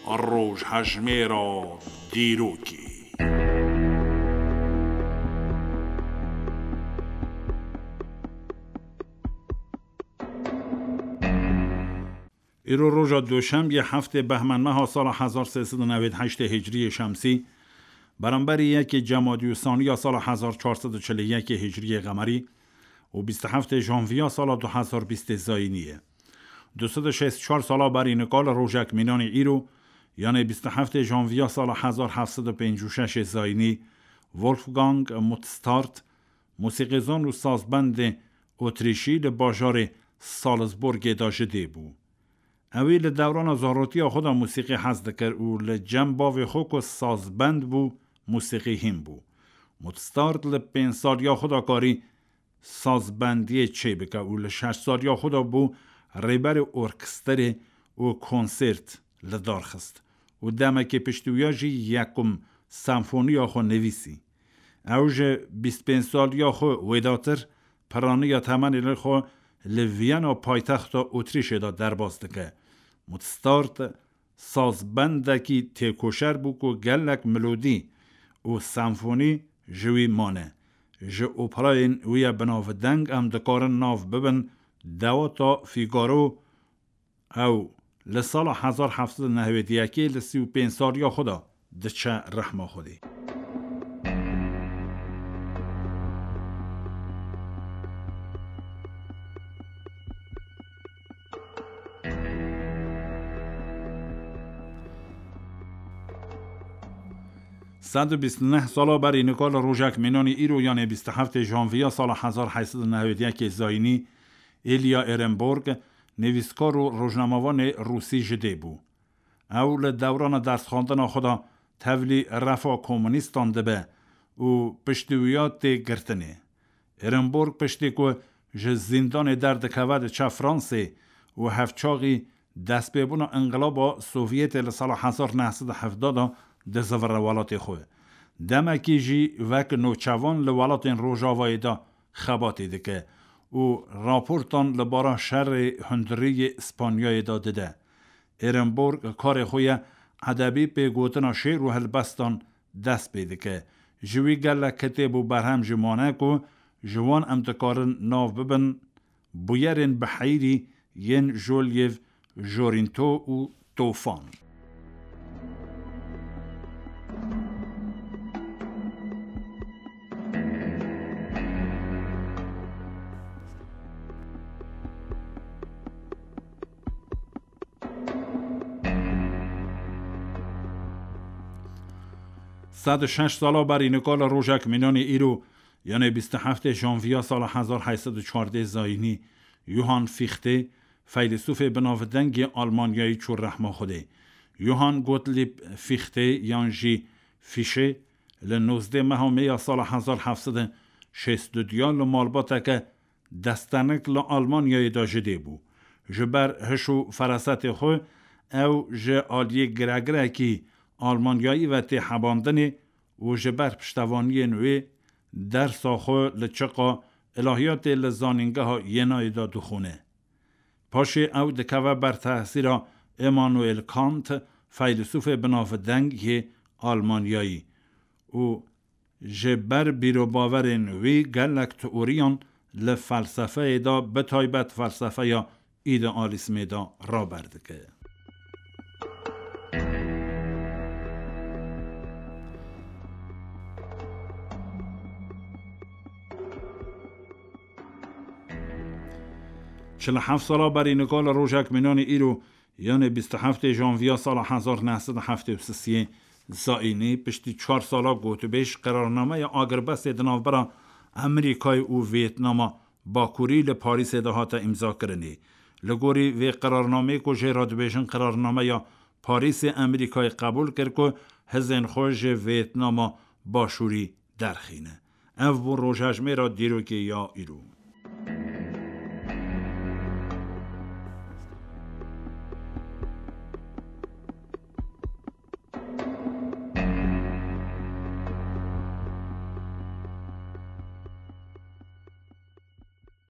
روش هجمه را دیروکی. ایرو روژا دوشنبه هفته بهمن ماه سال 1398 هجری شمسی برابر یک جمادی الثانی یا سال 1441 هجری قمری و 27 ژانویه سال 2020 زاینیه. 264 سال بر انقال روژک مینان ایرو یعنی 27 ژانویه سال 1756 زاینی ولفگانگ موتستارت موسیقیزان و سازبند اتریشی در بازار سالزبورگ داشته بود. اویل دوران زاروتی خود موسیقی حزد کرد و لجنباوی خوک و سازبند بود موسیقی هم بود. موتستارت لپین سالیا خدا کاری سازبندی چه بکه و لشش سالیا خدا بود ریبر ارکستر و کنسرت لدارخست و دمک پشتویاجی یکم سمفونی خو نویسی. اوج 25 سالیا خو ویداتر پرانه یا تمن لخو لویانا پایتخت اتریش دا درباسته که موتستارت سازبندکی تکوشر بو که گلک ملودی و سمفونی جوی مانه جو اپراین ویا بناو دنگ ام دکارن ناو ببن دواتا فیگارو او لسال 1791 لسی و 5 سالیا خدا دچه رحمه خودی. صد و 29 سال بر انقال روژک مینان ایرو یعنی 27 ژانویه سال 1891 زاینی ایلیا ارنبورگ نویسکار و روزنامه‌وان روسی جده بود. اول دوران درس خواندن خدا تولی رفا کمونیستان دبه و پشتویات گرتنه. ارنبورگ پشتی که ج زندان درد کود چه فرانسه و هفچاقی دست ببون انقلاب سوویت لسال 1970 دزور ولات خواه. دمکی جی وک نوچوان لولات روژاوای دا خباتی دکه و راپورتان لبارا شر هندری اسپانیای دا دده. ارنبورگ کار خوی ادبی به گوتنا شعر و هلبستان دست بیده که جوی گل کتب و برهم جمانه که جوان امتکارن ناو ببن بویرین بحیری ین جولیف جورینتو و توفان. صد و 6 سال بر انقال روژک مینان ایرو یعنی 27 ژانویه سال 1814 زاینی یوهان فیخته فیلسوف بناودنگ آلمانیایی چور رحمه خوده. یوهان گوتلیب فیخته یانجی فیشه لنوزده مهامه سال 1762 لمالباته که دستنک لآلمانیایی داجده بو. جبر هشو فرست خو او جه آلیه گرگره کی آلمانیایی و تی حباندنی و جبر پشتوانی نوی در ساخو لچقا الهیات لزانینگه ها ینای دا دخونه. پاشه او دکوه بر تحصیل امانوئل کانت فیلسوف بناودنگ آلمانیایی و جبر بیرو باور نوی گلک تئوریان لفلسفه دا بتایبت فلسفه یا ایدئالیسم دا را بردگه. چل 7 سال بر انقال روژک مینان ایرو یعنی 27 ژانویه سال 1973 زاینی پشتی 4 سالا گوتبش قرارنامه آگربست دناوبرا امریکای و ویتنام باکوری لپاریس دهات امضا کرنی. لگوری وی قرارنامه کو جراد بیشن قرارنامه یا پاریس امریکای قبول کرد که هزین خوش ویتنام باشوری درخینه. او بو روژهجمه را دیرو که یا ایرو.